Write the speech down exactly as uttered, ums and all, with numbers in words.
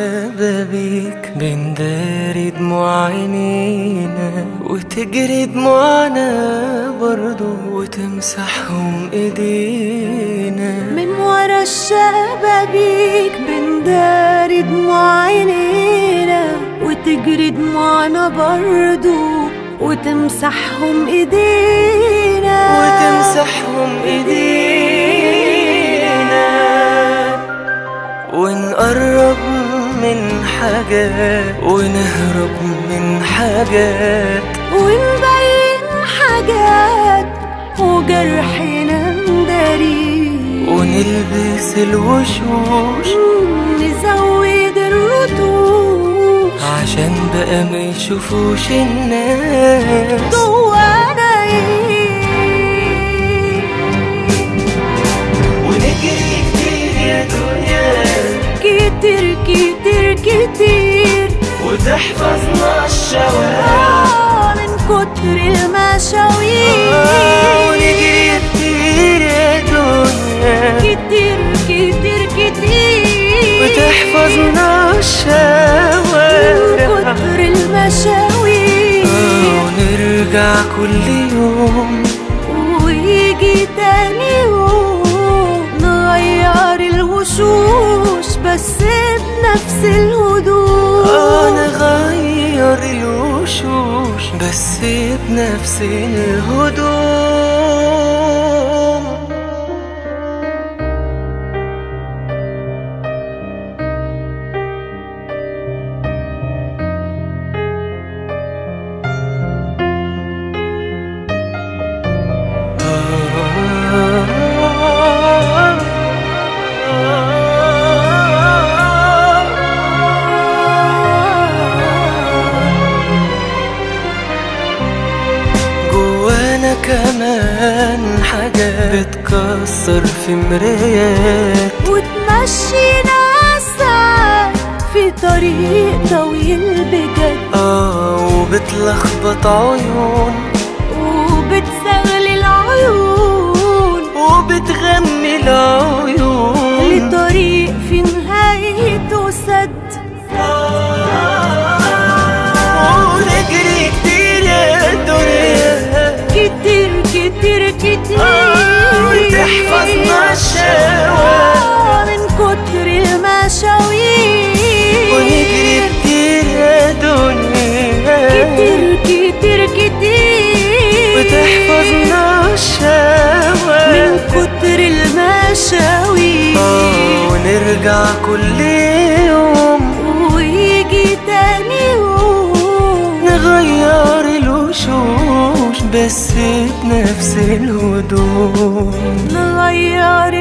الشبابيك بنداري دموع عينينا وتجري دموعنا برضو وتمسحهم ايدينا. من ورا الشبابيك بنداري دموع عينينا وتجري دموعنا برضو وتمسحهم ايدينا وتمسحهم ايدينا. ونقرب من حاجات ونهرب من حاجات ونبين حاجات وجرحنا نداري ونلبس الوشوش نزود الرتوش عشان بقى ما يشوفوش الناس جوانا ايه. ونجري كتير يا دنيا كتير كتير كتير وتحفظنا الشوارع من كتر المشاوير. ونجري كتير يا دنيا كتير كتير كتير وتحفظنا الشوارع من كتر المشاوير. ونرجع كل يوم ويجي تاني يوم نغير الوشوش بس بنفس الهدوء. اه نغير الوشوش بس بنفس الهدوء. كمان حاجات بتكسر في مرايات وتمشينا ساعات في طريق طويل بجد. اه وبتلخبط عيون وبتزغلل العيون وبتغمي العيون لطريق في نهايته سد. ونجري كتير يا دنيا كتير كتير كتير وتحفظنا الشوارع من كتر المشاوير. ونجري كتير يا دنيا كتير كتير كتير وتحفظنا الشوارع من كتر المشاوير. ونرجع كل يوم ويجي تاني يوم نغير الوشوش بس بنفس الهدوء. نغير